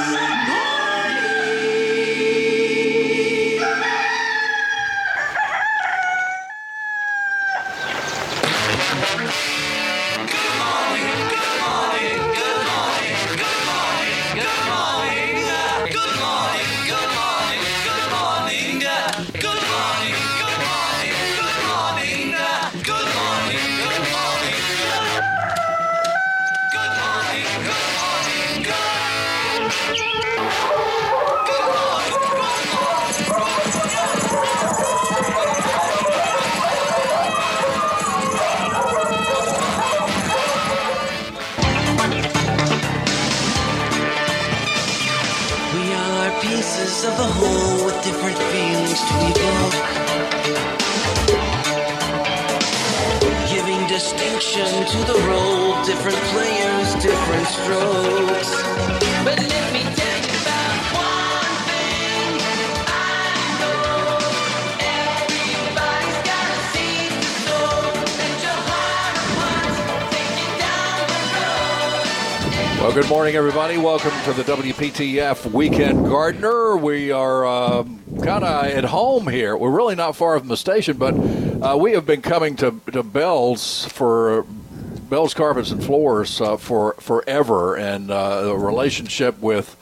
Of a whole with different feelings to evoke, giving distinction to the role, different players, different strokes. But let me tell you about one thing I know: everybody's got a seed to sow, and your heart of hearts take you down the road. Well, good morning, everybody. Welcome to the WPTF Weekend Gardener. We are kind of at home here. We're really not far from the station, but we have been coming to Bell's Carpets and Floors for forever, and the relationship with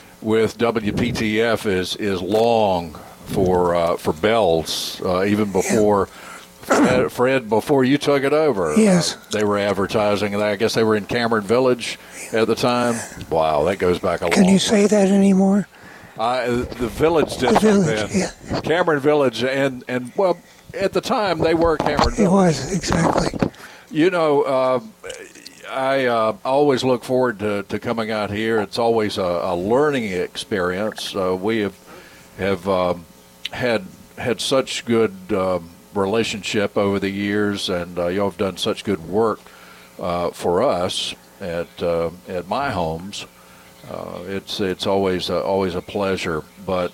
WPTF is long for Bell's, even before. Fred, before you took it over, yes, they were advertising, and I guess they were in Cameron Village at the time. Wow, that goes back a long Can you say that anymore? The Village district then. Yeah. Cameron Village, and well, at the time, they were Cameron Village. It was, exactly. You know, I always look forward to coming out here. It's always a learning experience. We have had such good relationship over the years, and y'all have done such good work for us at my homes. It's always a pleasure, but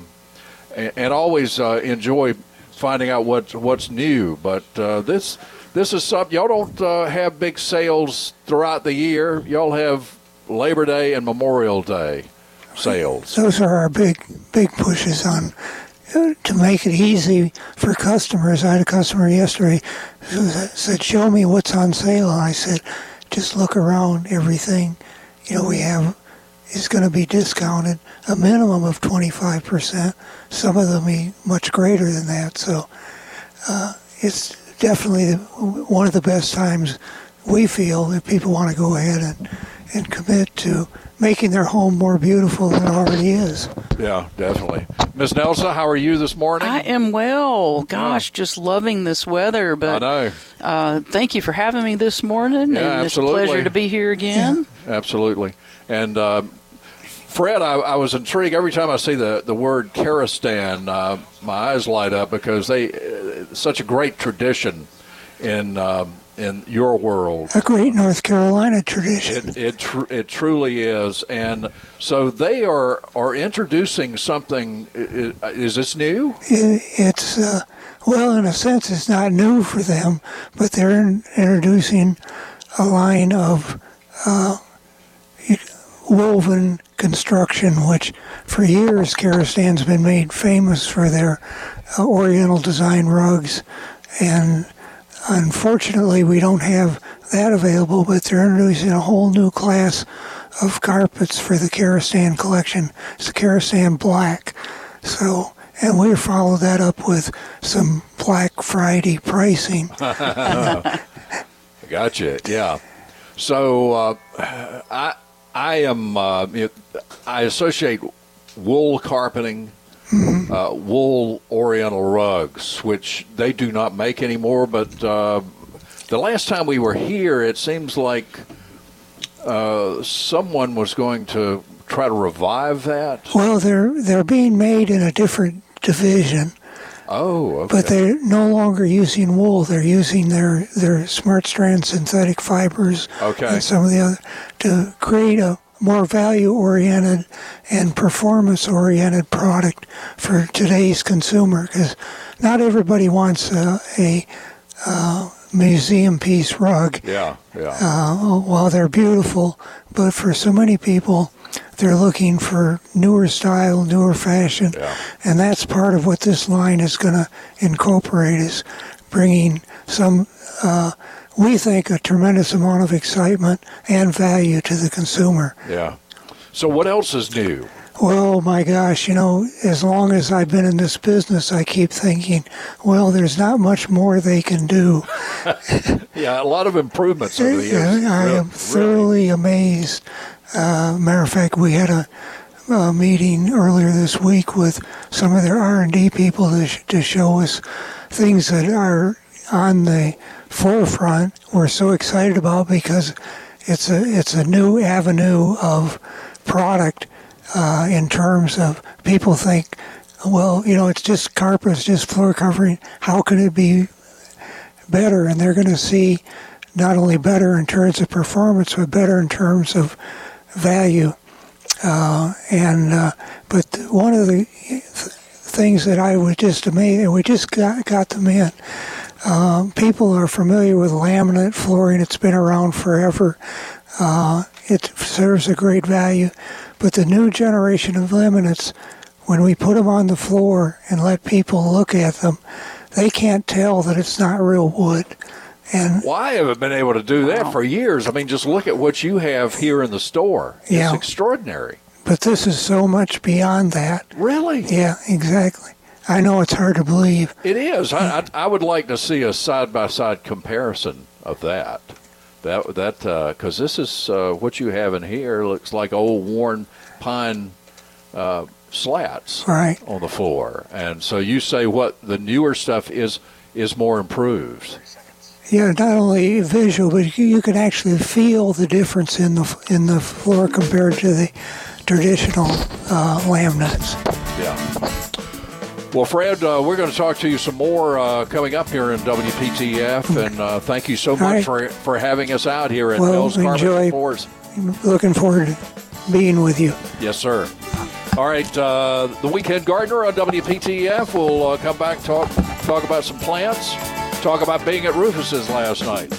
and always enjoy finding out what's new. But this is something y'all don't have big sales throughout the year. Y'all have Labor Day and Memorial Day sales. Those are our big pushes on. To make it easy for customers. I had a customer yesterday who said, "Show me what's on sale." And I said, "Just look around. Everything, we have is going to be discounted, a minimum of 25%. Some of them be much greater than that. So it's definitely one of the best times we feel that people want to go ahead and commit to making their home more beautiful than it already is." Yeah, definitely. Ms. Nelson, how are you this morning? I am well. Gosh, just loving this weather. But I know. Thank you for having me this morning. Yeah, and absolutely. It's a pleasure to be here again. Yeah, absolutely. And Fred, I was intrigued every time I see the word Karastan. My eyes light up because such a great tradition in your world. A great North Carolina tradition. It truly is. And so they are introducing something. Is this new? It's, well, in a sense, it's not new for them, but they're introducing a line of woven construction, which for years Karastan's been made famous for their Oriental design rugs. And unfortunately, we don't have that available, but they're introducing a whole new class of carpets for the Karastan collection. It's the Karastan Black. So, and we followed that up with some Black Friday pricing. Gotcha. Yeah. So I associate wool carpeting. Wool Oriental rugs, which they do not make anymore. But the last time we were here, it seems like someone was going to try to revive that. Well, they're being made in a different division. Oh, okay. But they're no longer using wool. They're using their Smart Strand synthetic fibers and some of the other to create a more value-oriented and performance-oriented product for today's consumer, because not everybody wants a museum piece rug. Yeah. While they're beautiful, but for so many people, they're looking for newer style, newer fashion, and that's part of what this line is going to incorporate, is bringing some, we think, a tremendous amount of excitement and value to the consumer. Yeah. So what else is new? Well, my gosh, as long as I've been in this business, I keep thinking, well, there's not much more they can do. Yeah, a lot of improvements over the years. I am thoroughly amazed. Matter of fact, we had a meeting earlier this week with some of their R&D people to show us things that are on the forefront. We're so excited about, because it's a new avenue of product. In terms of, people think, well, it's just carpet, it's just floor covering. How can it be better? And they're going to see not only better in terms of performance, but better in terms of value. But one of the things that I was just amazed, and we just got them in. People are familiar with laminate flooring. It's been around forever. It serves a great value. But the new generation of laminates, when we put them on the floor and let people look at them, they can't tell that it's not real wood. And well, I haven't been able to do that for years. I mean, just look at what you have here in the store. Yeah. It's extraordinary. But this is so much beyond that. Really? Yeah, exactly. I know it's hard to believe. It is. I would like to see a side-by-side comparison of that. Because this is what you have in here looks like old worn pine slats on the floor, and so you say what the newer stuff is more improved. Yeah, not only visual, but you can actually feel the difference in the floor compared to the traditional laminates. Yeah. Well, Fred, we're going to talk to you some more coming up here in WPTF, and thank you so much for having us out here at Bell's Carpet and Floors. Looking forward to being with you. Yes, sir. All right, the Weekend Gardener on WPTF. We'll come back, talk about some plants, talk about being at Rufus's last night.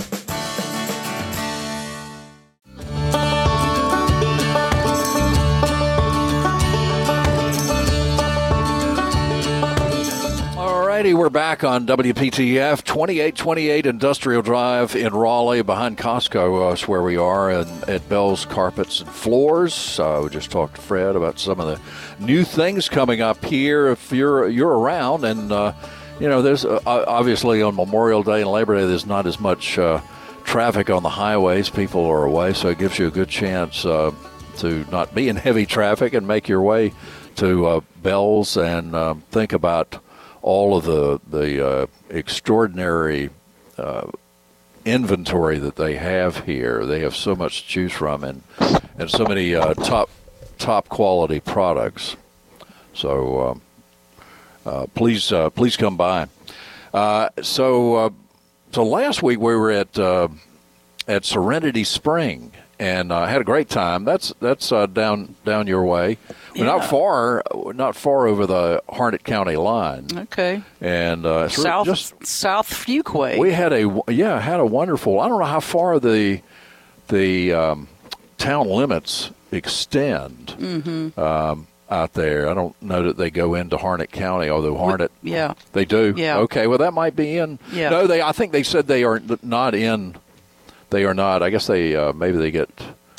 We're back on WPTF, 2828 Industrial Drive in Raleigh, behind Costco. Is where we are, and at Bell's Carpets and Floors. We just talked to Fred about some of the new things coming up here. If you're around, and there's obviously on Memorial Day and Labor Day, there's not as much traffic on the highways. People are away, so it gives you a good chance to not be in heavy traffic and make your way to Bell's and think about all of the extraordinary inventory that they have here. They have so much to choose from, and so many top quality products. So please come by. So last week we were at Serenity Spring, and had a great time. That's down your way. Yeah. Not far over the Harnett County line. Okay. And South Fuquay. We had a wonderful. I don't know how far the town limits extend out there. I don't know that they go into Harnett County, although Harnett. Yeah. They do. Yeah. Okay. Well, that might be in. Yeah. No, I think they said they are not in. They are not. I guess they maybe they get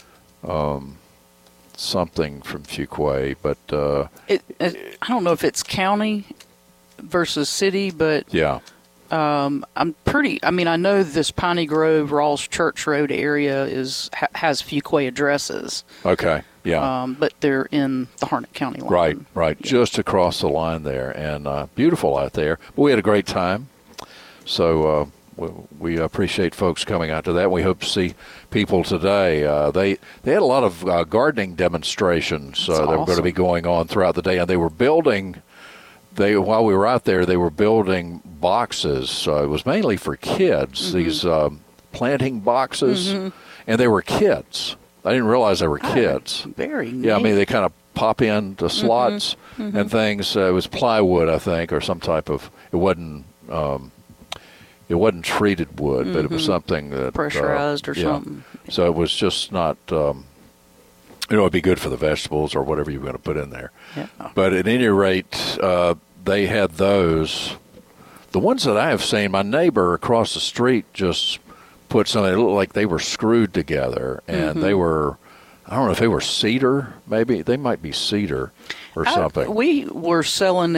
something from Fuquay, but I don't know if it's county versus city, but yeah, I'm pretty. I mean, I know this Piney Grove, Rawls Church Road area has Fuquay addresses. Okay, yeah, but they're in the Harnett County line. Right, yeah. Just across the line there, and beautiful out there. But we had a great time, so. We appreciate folks coming out to that. We hope to see people today. They had a lot of gardening demonstrations that were going to be going on throughout the day, and they were building. While we were out there, they were building boxes. It was mainly for kids. These planting boxes, and they were kids. I didn't realize they were kids. Very neat. Yeah, I mean they kind of pop into slots and things. It was plywood, I think, or some type of. It wasn't. It wasn't treated wood, but it was something that pressurized or something. So it was just not it'd be good for the vegetables or whatever you're going to put in there. Yeah. But at any rate, they had those. The ones that I have seen, my neighbor across the street just put something that looked like they were screwed together, and they were, I don't know if they were cedar, maybe. They might be cedar or something. We were selling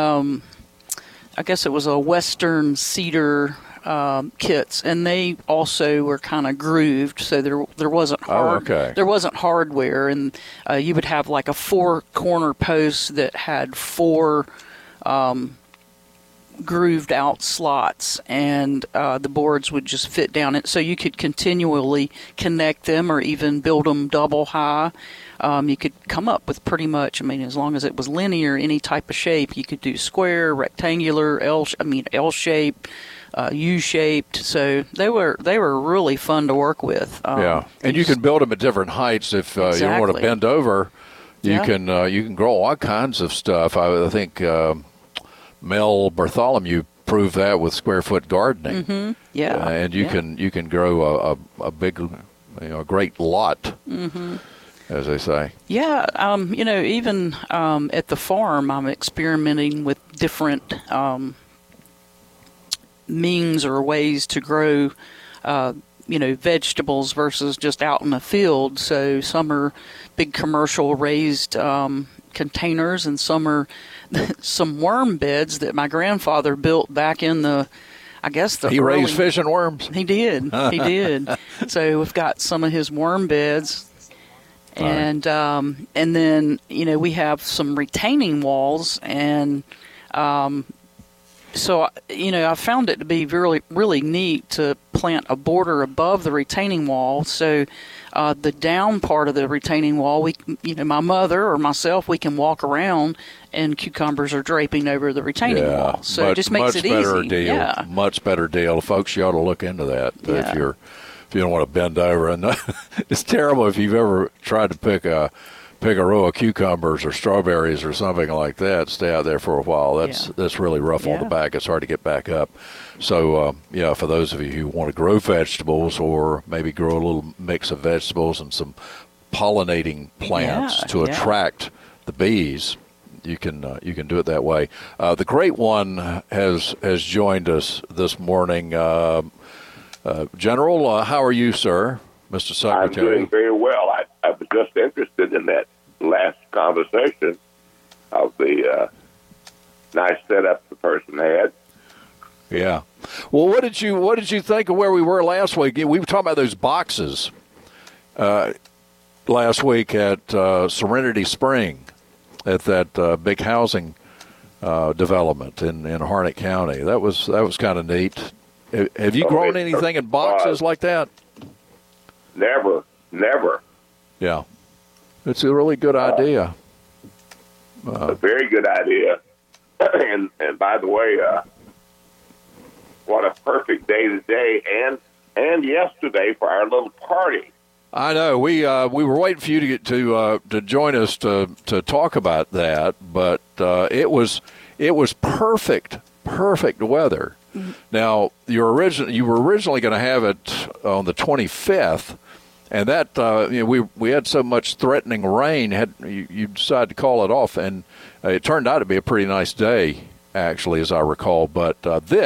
I guess it was a Western cedar kits, and they also were kind of grooved, so there wasn't there wasn't hardware, and you would have like a 4-corner post that had 4 grooved out slots, and the boards would just fit down it, so you could continually connect them or even build them double high. You could come up with pretty much, I mean, as long as it was linear, any type of shape. You could do square, rectangular, L-shaped, U-shaped. So they were really fun to work with. Yeah, and you can build them at different heights if you don't want to bend over. You can grow all kinds of stuff. I think Mel Bartholomew proved that with square foot gardening. Mm-hmm. Yeah, and you can grow a big, great lot. Mm-hmm. As they say. Yeah, even at the farm, I'm experimenting with different means or ways to grow, vegetables versus just out in the field. So some are big commercial raised containers, and some are some worm beds that my grandfather built back in the He raised fish and worms. He did. He did. So we've got some of his worm beds. And then, we have some retaining walls, and so, I found it to be really, really neat to plant a border above the retaining wall. So the down part of the retaining wall, my mother or myself, we can walk around, and cucumbers are draping over the retaining wall. So it just makes it easy. Deal. Yeah. Much better deal. Folks, you ought to look into that if you don't want to bend over. And it's terrible if you've ever tried to pick a row of cucumbers or strawberries or something like that. Stay out there for a while. That's really rough on the back. It's hard to get back up. So, for those of you who want to grow vegetables, or maybe grow a little mix of vegetables and some pollinating plants to attract the bees, you can do it that way. The Great One has joined us this morning. General, how are you, sir, Mr. Secretary? I'm doing very well. I was just interested in that last conversation of the nice setup the person had. Yeah. Well, what did you think of where we were last week? We were talking about those boxes last week at Serenity Spring, at that big housing development in Harnett County. That was kind of neat. Have you grown anything in boxes like that? Never. Yeah. It's a really good idea. A very good idea. And by the way, what a perfect day today and yesterday for our little party. I know. We were waiting for you to get to join us to talk about that, but it was perfect weather. Now, you were originally going to have it on the 25th, and that we had so much threatening rain. You decided to call it off, and it turned out to be a pretty nice day, actually, as I recall. But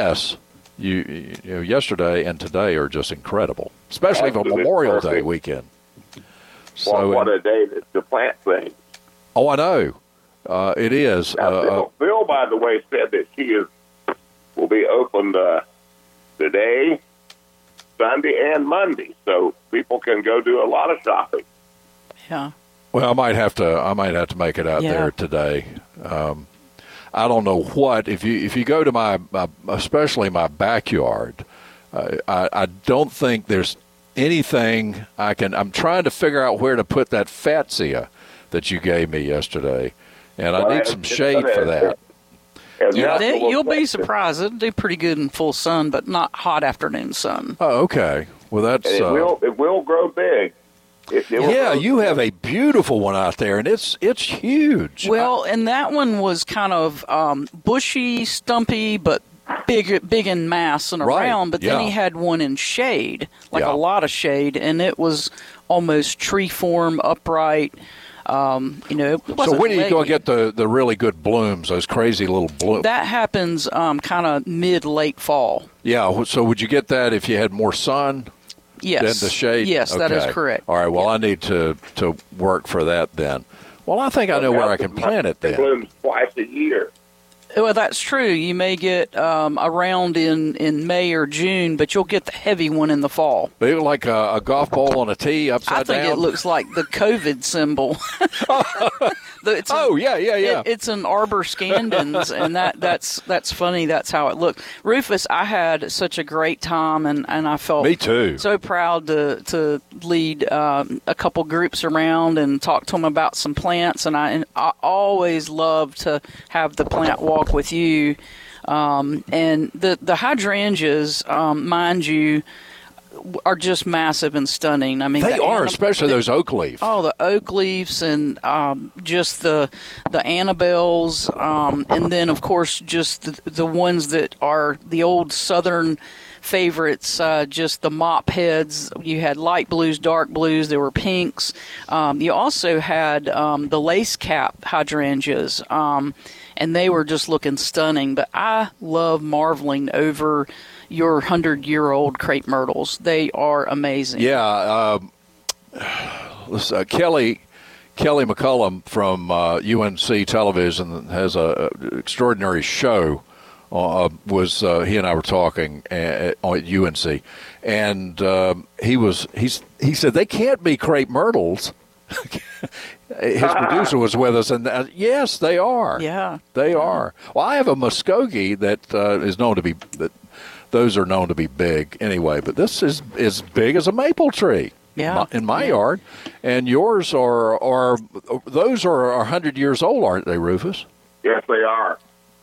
yesterday and today are just incredible, especially for Memorial Day weekend. So what a day to plant things. Oh, I know. It is. Now, Bill, by the way, said that she will be open today, Sunday, and Monday, so people can go do a lot of shopping. Yeah. Well, I might have to make it out there today. I don't know what if you go to my especially my backyard. I don't think there's anything I'm trying to figure out where to put that fatsia that you gave me yesterday, and I need some shade for that. You'll be surprised. It'll do pretty good in full sun, but not hot afternoon sun. Oh, okay. Well, that's it will grow big. You have a beautiful one out there, and it's huge. Well, and that one was kind of bushy, stumpy, but big in mass and around. But then he had one in shade, like a lot of shade, and it was almost tree form, upright. It So wasn't when are you going leggy. to get the really good blooms, those crazy little blooms? That happens kind of late fall. Yeah, so would you get that if you had more sun Yes. than the shade? Yes, that is Okay. correct. All right, well, I need to work for that then. Well, I think I know where I can plant it It then. blooms twice a year. Well, that's true. You may get around in May or June, but you'll get the heavy one in the fall. They look like a golf ball on a tee upside I think down. it looks like the COVID symbol. Oh, yeah. It's an arbor scandens, and that's funny. That's how it looked. Rufus, I had such a great time, and I felt Me too. so proud to lead a couple groups around and talk to them about some plants. And I always love to have the plant walk with you. And the hydrangeas, mind you, are just massive and stunning. I mean, They are, especially those oak leaf. Oh, the oak leaves and just the Annabelles, and then of course just the ones that are the old southern favorites. Just the mop heads. You had light blues, dark blues. There were pinks. You also had the lace cap hydrangeas, and they were just looking stunning. But I love marveling over your 100-year-old crepe myrtles. They are amazing. Yeah, Kelly McCullum from UNC Television has a extraordinary show. He and I were talking at UNC, and he said they can't be crepe myrtles. His producer was with us, and yes, they are. Yeah, they are. Well, I have a Muskogee that is known to be that. Those are known to be big anyway, but this is as big as a maple tree. Yeah, in my yard, and yours are those are 100 years old, aren't they, Rufus? Yes, they are.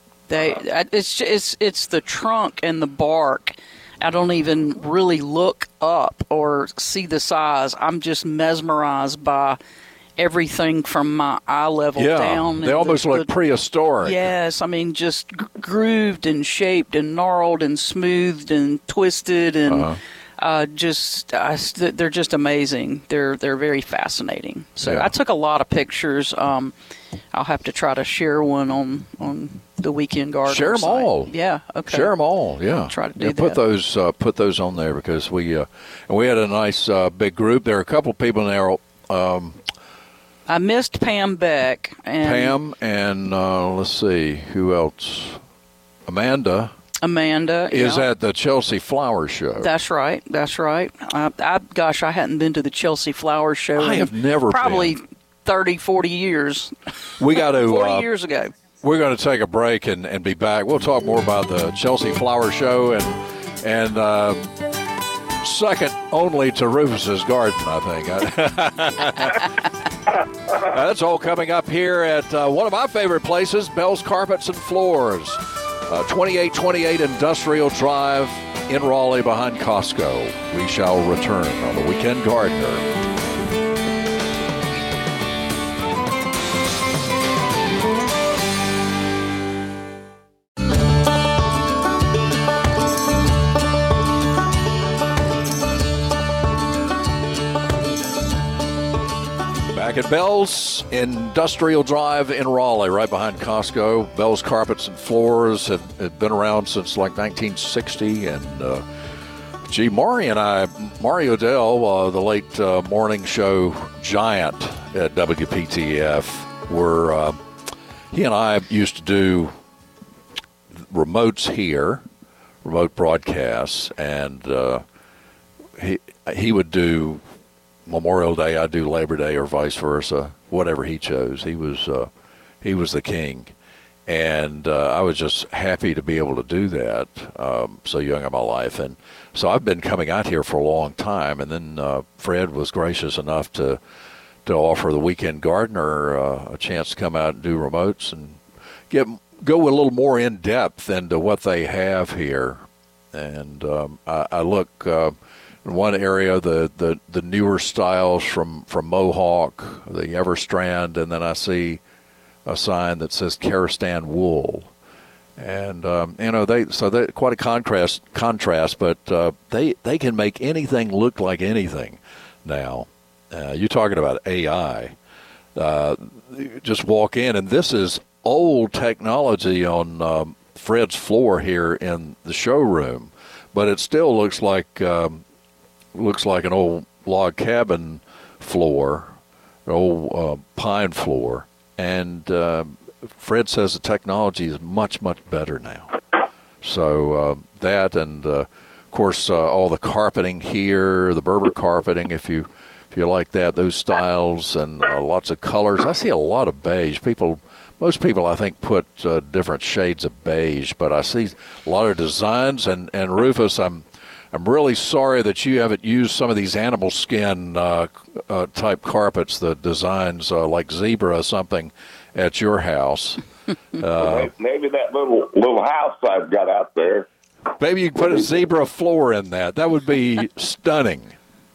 It's the trunk and the bark. I don't even really look up or see the size. I'm just mesmerized by everything from my eye level down. They almost look prehistoric. Yes, I mean just grooved and shaped and gnarled and smoothed and twisted and they're just amazing. They're very fascinating. So Yeah. I took a lot of pictures. I'll have to try to share one on the Weekend Garden. Share them site. all. Yeah. Okay. Share them all. Yeah. I'll try to do Put that. those on there because we had a nice big group. There are a couple of people in there. I missed Pam Beck. Pam and let's see who else. Amanda is yeah. at the Chelsea Flower Show. That's right. I hadn't been to the Chelsea Flower Show. I have never probably been. 30, 40 years. We got to 40 years ago. We're going to take a break and be back. We'll talk more about the Chelsea Flower Show and second only to Rufus's Garden, I think. That's all coming up here at one of my favorite places, Bell's Carpets and Floors, 2828 Industrial Drive in Raleigh behind Costco. We shall return on the Weekend Gardener. Back at Bell's Industrial Drive in Raleigh, right behind Costco. Bell's Carpets and Floors have been around since like 1960. And, Maury Odell, the late morning show giant at WPTF, he and I used to do remotes here, remote broadcasts, and he would do Memorial Day, I'd do Labor Day, or vice versa, whatever he chose. He was the king, and I was just happy to be able to do that so young in my life. And so I've been coming out here for a long time, and then Fred was gracious enough to offer the Weekend Gardener a chance to come out and do remotes and go a little more in depth into what they have here. And I look. In one area, the newer styles from Mohawk, the Everstrand, and then I see a sign that says Karistan Wool, and they quite a contrast, but they can make anything look like anything now, you're talking about AI. Just walk in, and this is old technology on Fred's floor here in the showroom, but it still looks like an old log cabin floor, an old pine floor, and Fred says the technology is much, much better now. So that, and of course all the carpeting here, the Berber carpeting, if you like that, those styles, and lots of colors. I see a lot of beige. Most people, I think, put different shades of beige, but I see a lot of designs. And Rufus, I'm really sorry that you haven't used some of these animal skin type carpets, the designs like zebra or something, at your house. Maybe that little house I've got out there. Maybe you can put a zebra floor in that. That would be stunning.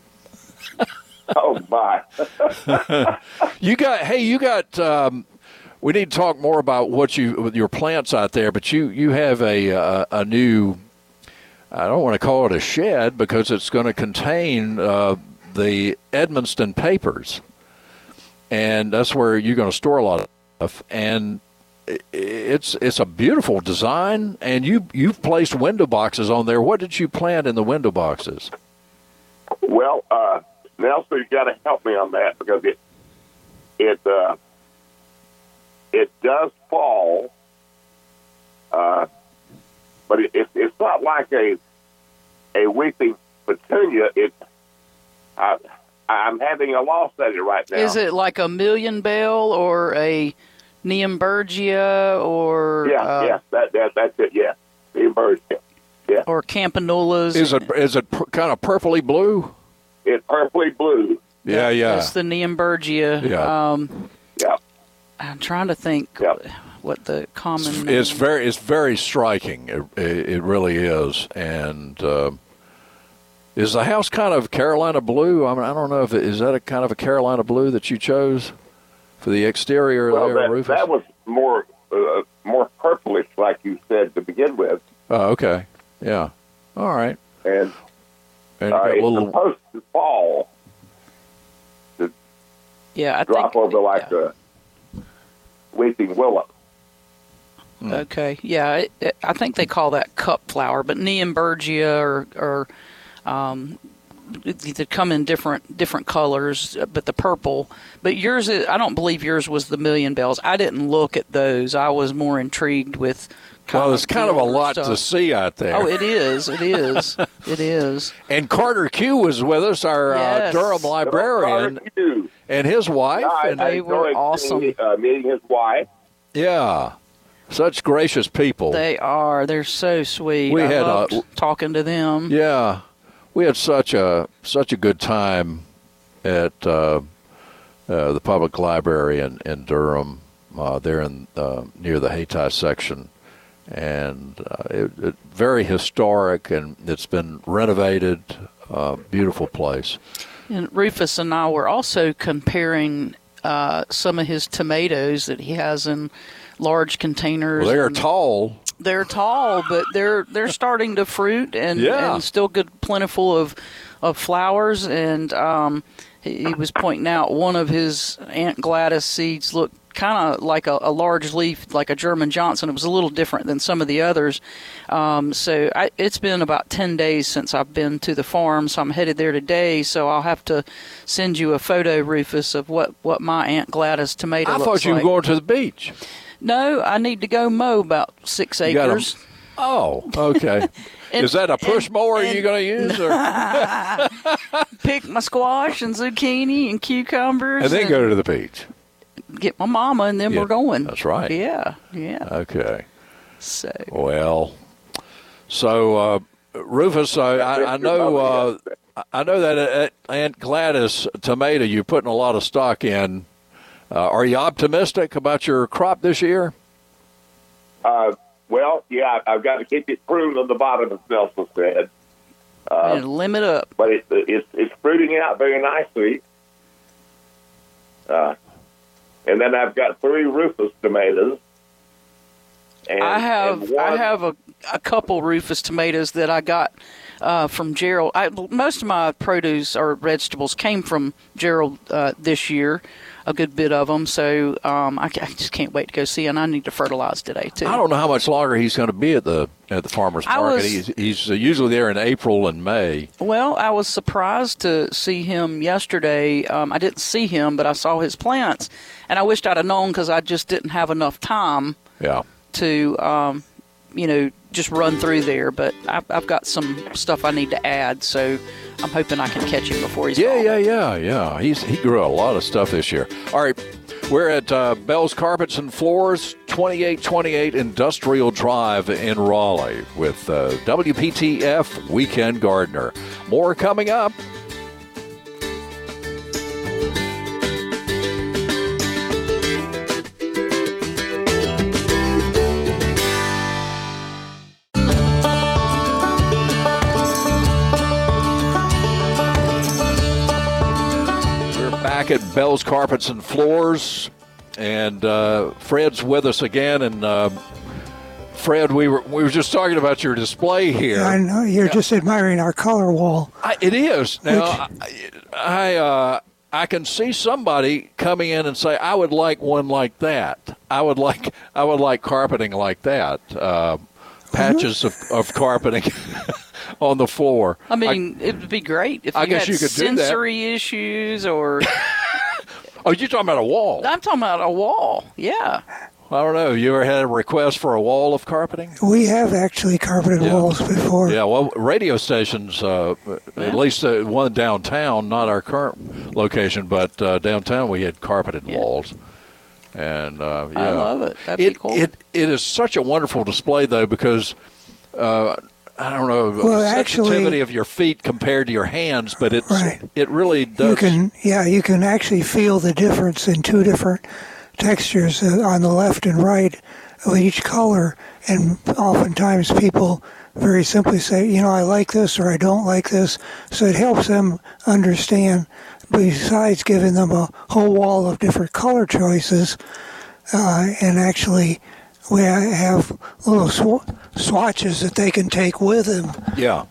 Oh my! You got. We need to talk more about with your plants out there, but you have a new. I don't want to call it a shed because it's going to contain the Edmonston papers, and that's where you're going to store a lot of stuff. And it's a beautiful design, and you've placed window boxes on there. What did you plant in the window boxes? Well, Nelson, you got to help me on that because it does fall, but it's not like a weeping petunia. I'm having a loss at it right now. Is it like a million bell or a Neumbergia or yeah, that's it. Yeah, Neumbergia. Yeah. Or campanulas? Is it kind of purpley blue? It's purpley blue. Yeah. That's the Neumbergia. Yeah. Yeah. I'm trying to think what the common. It's very striking. It really is. And is the house kind of Carolina blue? I mean, I don't know is that a kind of a Carolina blue that you chose for the exterior there, Rufus? That was more purplish, like you said to begin with. Oh, okay. Yeah. All right. And you got it's supposed to fall. I drop think, over like a weeping willow. Okay. Yeah, I think they call that cup flower, but Neumbergia or they come in different colors, but the purple. But yours, I don't believe yours was the million bells. I didn't look at those. I was more intrigued with. Well, there's kind of a lot to see out there. Oh, it is. It is. And Carter Q was with us, our Durham librarian, and his wife. And they were awesome. Meeting his wife. Yeah. Such gracious people. They are. They're so sweet. I loved talking to them. Yeah. We had such a good time at the public library in Durham, there in near the Hayti section. And it very historic, and it's been renovated. Beautiful place. And Rufus and I were also comparing some of his tomatoes that he has in large containers. Well, they're tall. They're tall, but they're starting to fruit and still good, plentiful of flowers. And he was pointing out one of his Aunt Gladys seeds looked kind of like a large leaf, like a German Johnson. It was a little different than some of the others. It's been about 10 days since I've been to the farm, so I'm headed there today. So I'll have to send you a photo, Rufus, of what my Aunt Gladys tomato looks like. I thought you were going to the beach. No, I need to go mow about 6 acres. Oh, okay. Is that a push mower you're going to use? Or? Pick my squash and zucchini and cucumbers. And then go to the beach. Get my mama, and then we're going. That's right. Yeah. Okay. So. Well, Rufus, I know that Aunt Gladys tomato you're putting a lot of stock in. Are you optimistic about your crop this year? Well, yeah, I've got to keep it pruned on the bottom, as Nelson said. And limit up. But it's fruiting out very nicely. And then I've got 3 Rufus tomatoes. And, I have and one, I have a couple Rufus tomatoes that I got from Gerald. Most of my produce or vegetables came from Gerald this year, a good bit of them. So I just can't wait to go see, and I need to fertilize today too. I don't know how much longer he's going to be at the farmers market. He's usually there in April and May. Well, I was surprised to see him yesterday. I didn't see him, but I saw his plants, and I wished I'd have known because I just didn't have enough time. Yeah. To just run through there, but I've got some stuff I need to add, so I'm hoping I can catch him before he's gone. Yeah. He grew a lot of stuff this year. All right, we're at Bell's Carpets and Floors, 2828 Industrial Drive in Raleigh with WPTF Weekend Gardener. More coming up. Back at Bell's Carpets and Floors, and Fred's with us again. And Fred, we were just talking about your display here. I know you're just admiring our color wall. It is now. I can see somebody coming in and say, "I would like one like that. I would like carpeting like that. Patches of carpeting." On the floor. I mean, it would be great if you had sensory issues or... Oh, you're talking about a wall? I'm talking about a wall, yeah. I don't know. You ever had a request for a wall of carpeting? We have actually carpeted walls before. Yeah, well, radio stations, at least one downtown, not our current location, but downtown we had carpeted walls. And I love it. That'd be cool. It is such a wonderful display, though, because... I don't know, sensitivity of your feet compared to your hands, but it really does. You can actually feel the difference in two different textures on the left and right of each color, and oftentimes people very simply say, I like this or I don't like this, so it helps them understand, besides giving them a whole wall of different color choices, and actually we have little swatches that they can take with them. Yeah.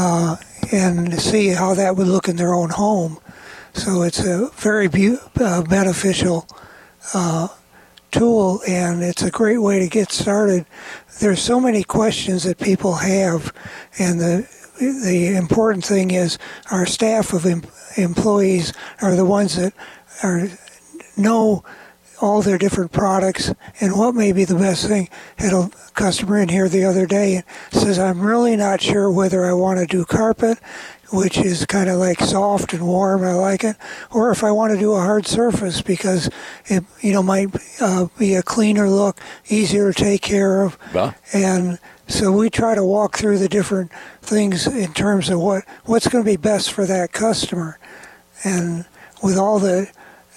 And see how that would look in their own home. So it's a very beneficial tool, and it's a great way to get started. There's so many questions that people have, and the important thing is our staff of employees are the ones that know all their different products and what may be the best thing. Had a customer in here the other day and says, I'm really not sure whether I want to do carpet, which is kind of like soft and warm, I like it, or if I want to do a hard surface because it might be a cleaner look, easier to take care of. And so we try to walk through the different things in terms of what's going to be best for that customer. And with all the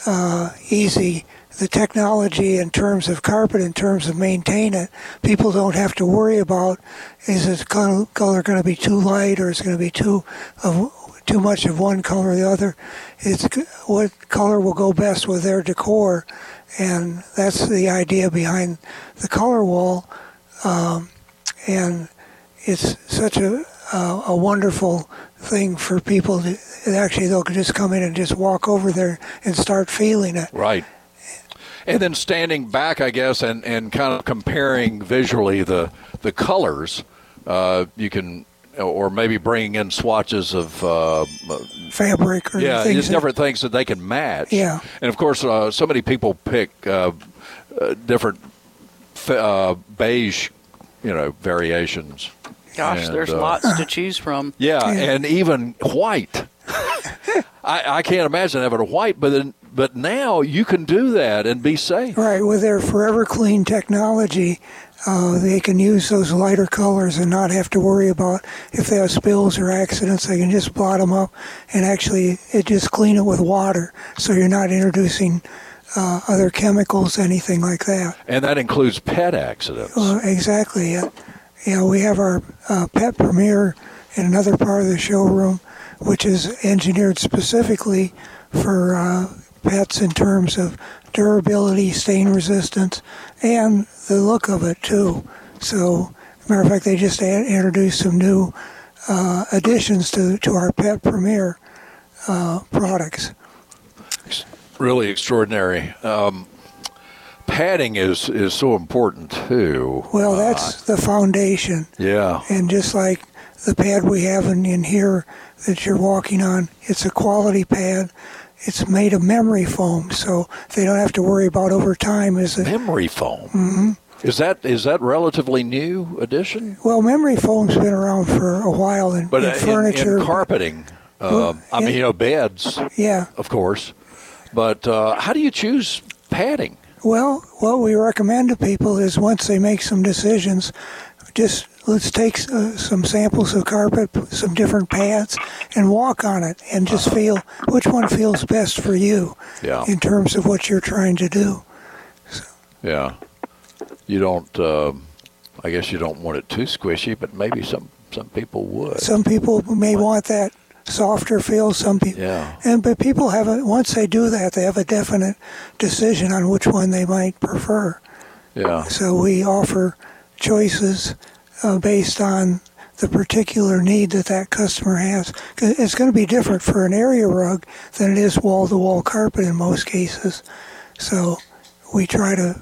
the technology in terms of carpet, in terms of maintain it, people don't have to worry about, is this color going to be too light or is it going to be too much of one color or the other. It's what color will go best with their decor, and that's the idea behind the color wall. And it's such a wonderful thing for people to actually, they'll just come in and just walk over there and start feeling it. Right. And then standing back, I guess, and kind of comparing visually the colors, you can, or maybe bringing in swatches of fabric or things, just different things that they can match. Yeah. And of course, so many people pick different beige, variations. Gosh, there's lots to choose from. Yeah, and even white. I can't imagine having a white, but now you can do that and be safe. Right, with their Forever Clean technology, they can use those lighter colors and not have to worry about if they have spills or accidents. They can just blot them up and actually just clean it with water, so you're not introducing other chemicals, anything like that. And that includes pet accidents. Exactly. Yeah, we have our pet premiere in another part of the showroom, which is engineered specifically for pets in terms of durability, stain resistance, and the look of it too. So, matter of fact, they just introduced some new additions to our Pet Premier products. Really extraordinary. Padding is so important too. Well, that's the foundation. Yeah. And just like the pad we have in here that you're walking on, it's a quality pad. It's made of memory foam, so they don't have to worry about over time. Memory foam? Mm-hmm. Is that relatively new addition? Well, memory foam's been around for a while in furniture. In carpeting, beds, yeah, of course. But how do you choose padding? Well, what we recommend to people is once they make some decisions, just let's take some samples of carpet, some different pads, and walk on it, and just feel which one feels best for you in terms of what you're trying to do. So. Yeah. You don't, I guess you don't want it too squishy, but maybe some people would. Some people may want that softer feel. Some people, but people have once they do that, they have a definite decision on which one they might prefer. Yeah. So we offer choices based on the particular need that customer has. It's going to be different for an area rug than it is wall-to-wall carpet in most cases. So we try to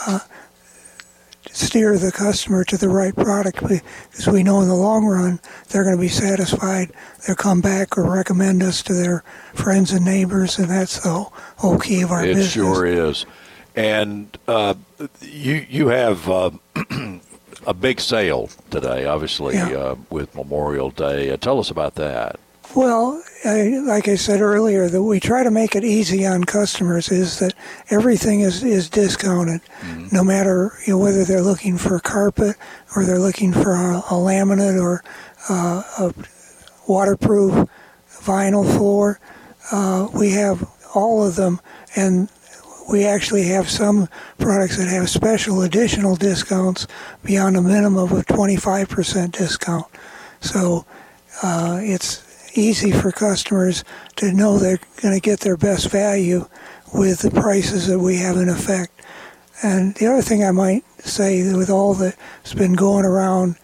steer the customer to the right product because we know in the long run they're going to be satisfied. They'll come back or recommend us to their friends and neighbors, and that's the whole key of our business. It sure is. And you have a big sale today, obviously, with Memorial Day. Tell us about that. Well, like I said earlier, that we try to make it easy on customers is that everything is discounted, no matter whether they're looking for carpet or they're looking for a laminate or a waterproof vinyl floor. We have all of them, and we actually have some products that have special additional discounts beyond a minimum of a 25% discount. So it's easy for customers to know they're going to get their best value with the prices that we have in effect. And the other thing I might say, that with all that's been going around,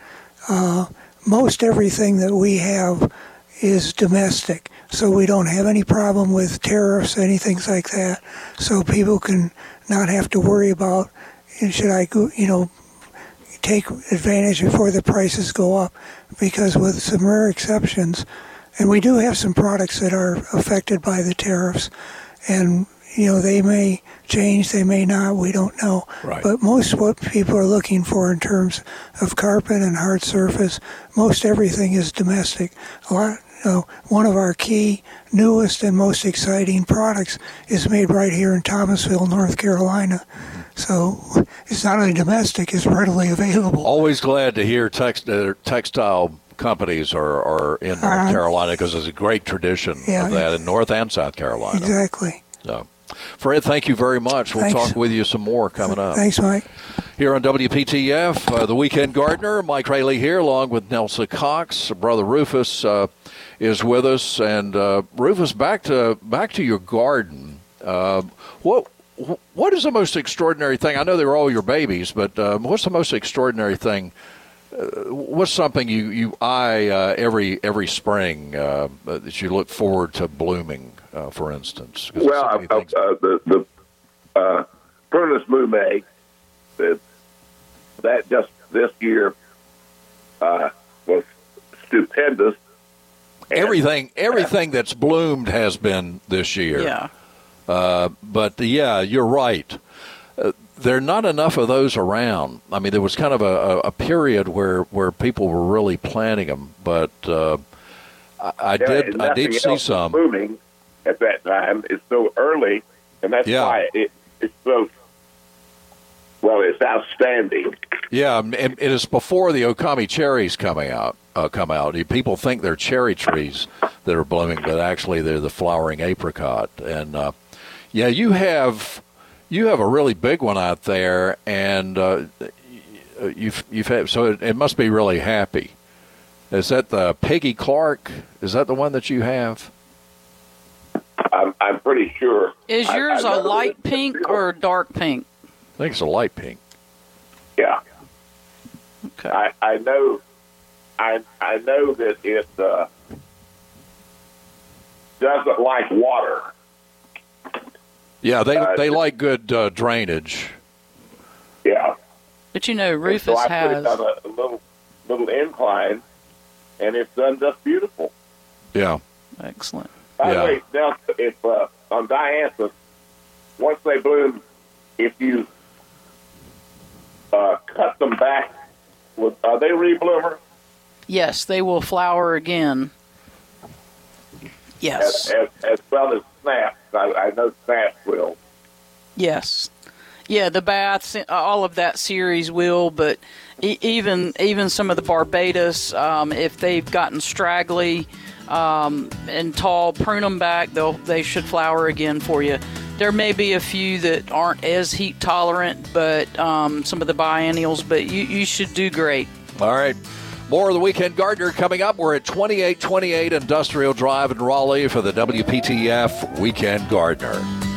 most everything that we have is domestic. So we don't have any problem with tariffs, anything like that. So people can not have to worry about, should I go, take advantage before the prices go up, because with some rare exceptions, and we do have some products that are affected by the tariffs, and they may change, they may not, we don't know. Right. But most what people are looking for in terms of carpet and hard surface, most everything is domestic. One of our key, newest, and most exciting products is made right here in Thomasville, North Carolina. So it's not only domestic, it's readily available. Always glad to hear textile companies are in North Carolina, because there's a great tradition of that in North and South Carolina. Exactly. So, Fred, thank you very much. We'll talk with you some more coming up. Thanks, Mike. Here on WPTF, The Weekend Gardener, Mike Rayleigh here, along with Nelson Cox. Brother Rufus is with us. And Rufus, back to your garden. What is the most extraordinary thing? I know they were all your babies, but what's the most extraordinary thing? What's something you eye every spring that you look forward to blooming, for instance? Well, the Prunus mume, that just this year was stupendous. Everything that's bloomed has been this year. Yeah. But you're right. There are not enough of those around. I mean, there was kind of a period where people were really planting them, but I did see some blooming at that time. It's so early, and that's why it's so it's outstanding. Yeah, and it is before the Okami cherries come out. People think they're cherry trees that are blooming, but actually they're the flowering apricot. And you have a really big one out there, and you've had, so it must be really happy. Is that the Peggy Clark? Is that the one that you have? I'm pretty sure. Is yours I a know light that- pink or a dark pink? I think it's a light pink. Yeah, Okay. I know. I know that it doesn't like water. Yeah, they like good drainage. Yeah. But you know, And Rufus so I put has. it on a little incline, and it's done just beautiful. Yeah. Excellent. By Yeah. the way, now, if on dianthus, once they bloom, if you cut them back, are they rebloomers? Yes, they will flower again. Yes. As well as snaps. I know snaps will. Yes. Yeah, the baths, all of that series will, but even some of the Barbados, if they've gotten straggly and tall, prune them back. They should flower again for you. There may be a few that aren't as heat tolerant, but some of the biennials, but you should do great. All right. More of the Weekend Gardener coming up. We're at 2828 Industrial Drive in Raleigh for the WPTF Weekend Gardener.